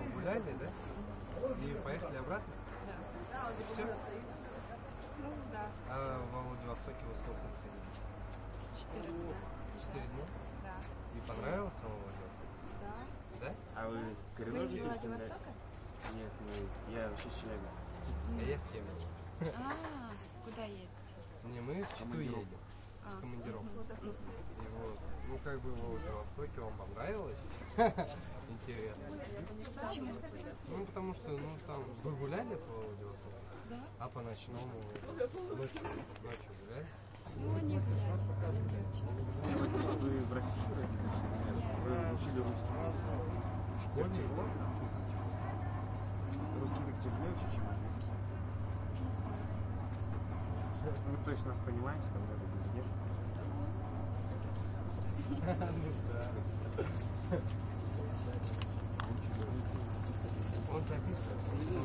погуляли, да? И поехали обратно? Да. И все? Ну, да. А во Владивостоке вы сколько находились? 4 дня. 4 дня? Да. И понравилось вам Владивосток? Да. Да? А вы Вы коренной из житель? Владивостока? Нет, я вообще с Челябинска. А я с Кемерово. Куда едете? Не, мы в Читу едем. С командировкой. И вот, ну как бы во Владивостоке вам понравилось? Интересно. Почему? Ну потому что, ну там, вы гуляли по Владивостоку? Да. А по ночному, ночью гуляли? Ну, не гуляли. Не очень. Вы в России родились? Нет. Вы учили русский язык? В школе? Тяжело? Русский язык тяжелее учить, чем английский? Не знаю. Ну, то есть нас понимаете, когда вы без Ну да. Он записывает.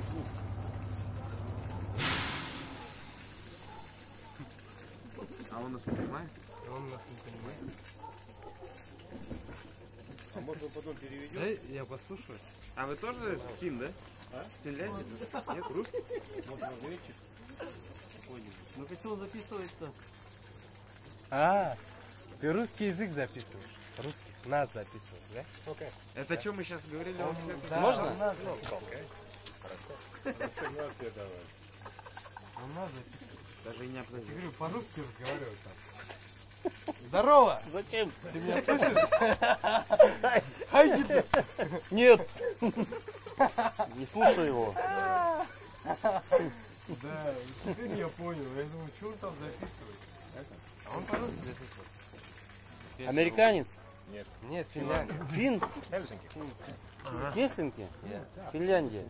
А он нас не понимает? Он нас не понимает. А можно потом переведем? Дай я послушаю. А вы тоже фин, да? А? Финляндия? Нет, русский? Может, разведчик? Ну ты что записывать-то? А, ты русский язык записываешь? Русский. Нас записываешь, да? Окей. Это о чем мы сейчас говорили? Он всё- Да, Можно? он нас Ну, записывает. окей. Хорошо. Согласие давай. Он нас записывает. Даже и не Я аплодирует. говорю, по-русски разговариваю там. Здорово! Зачем? Ты меня слышишь? Хайди ты! Нет! Не слушай его. Да, теперь я понял. Я думаю, что он там записывает? А он по-русски записывает. Американец? Нет. Нет, Финляндия. Фин? Хельсинки. Хельсинки? Финляндия.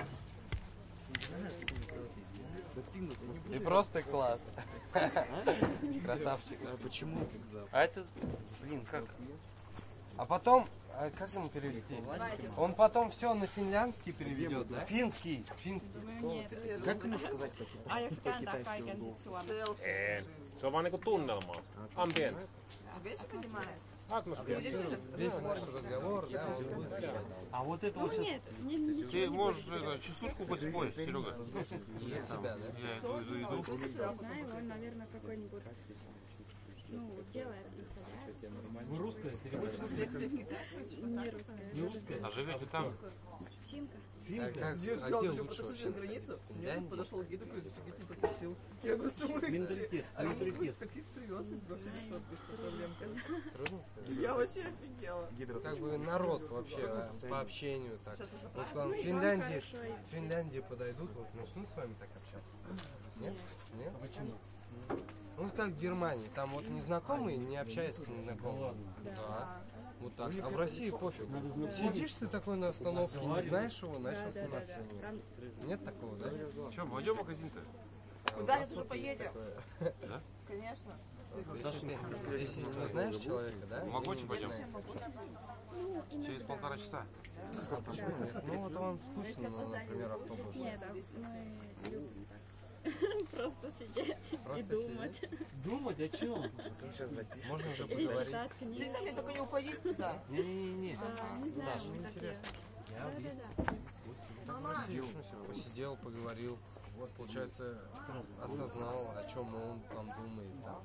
И просто класс. Красавчик. Почему? А это, блин, как? А потом, как ему перевести? Он потом все на финляндский переведет, да? Финский. Финский. Как ему сказать? Aiotko kääntää kaiken sit suomeksi? Se on vaan niinku tunnelmaa. Ambient. Атмосфера. Весь наш разговор, да, он будет. А вот это вот сейчас... Нет, не Ты можешь частушку хоть спой, Серега? Для себя, да? Я иду. знаю, он, наверное, какой-нибудь, ну, делает, представляет. Вы русская? Переводчик? Не русская. А живете там? Финка. А как, где лучше вообще? границу, Финляндия? мне подошел гид такой, гид не запустил. Я говорю, смотри, Менталитет. менталитет. Такие привез, вообще без проблем. Трудно сказать? Я вообще офигела. Как бы народ вообще по общению так. Вот к вам в Финляндии подойдут, вот начнут с вами так общаться. Нет? Нет? Почему? Ну как в Германии, там вот незнакомые не общаются с незнакомыми. Да. Вот так. А в России пофиг. Сидишь ты такой на остановке, не знаешь его, начал сниматься. Нет такого, да? Че, пойдем в магазин-то? Куда сейчас уже поедем? Да? Конечно. Если не знаешь человека, да? В вагончик не пойдем? знаешь. Через 1,5 часа. Ну вот вам скучно, ну, например, автобус. Нет, мы любим так. Просто сидеть и Просто думать. Думать о чем? Можно же Или поговорить. читать Ты книги. ко мне только не упади туда. Не-не-не. Не знаю, Саша, мы так делаем. Я объясню. Посидел, поговорил. Вот, получается, осознал, о чем он там думает. Там.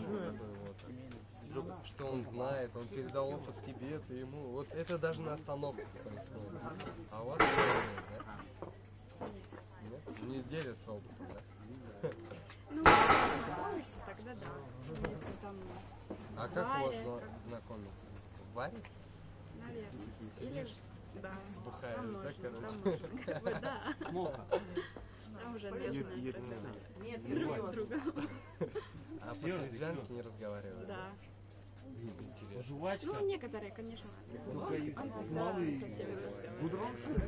Вот. Что он знает, он передал опыт тебе, ты ему. Вот это даже на остановке происходит. А у вас нет, да? Нет? Не делятся опытом, да? Ну, если знакомишься, тогда да. Если там, А как у вас Варя, знакомиться? В баре? наверное. Или, да. Бухаешь, Там да, можно, короче? там можно. Как бы, да. Смока. Там уже местные Нет, друг не с другом. А по трезвянке не разговаривают? Да. Интересно. Жвачка. Ну, некоторые, конечно. Только из Да, смолы. совсем это Гудрон?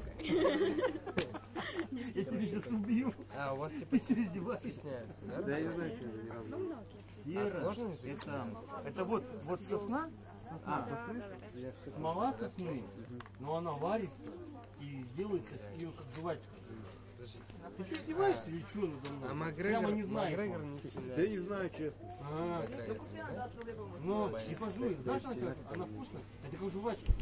Я тебя сейчас убью. А, у вас типа Ты что, издеваешься? стесняются, да? Да, я знаю, что ни разу. Ну, многие. А Сера. сложно язык? Это вот сосна. Сосна. Смола сосны, но она варится и делается ее как жвачка. Ты что, издеваешься или что надо мной? А Прямо Макгрегор, не знаю. Макгрегор не Да я стреляет. не знаю, честно. А, Макгрегор, да? ну, и пожуй, знаешь, она вкусная? Это как жвачка.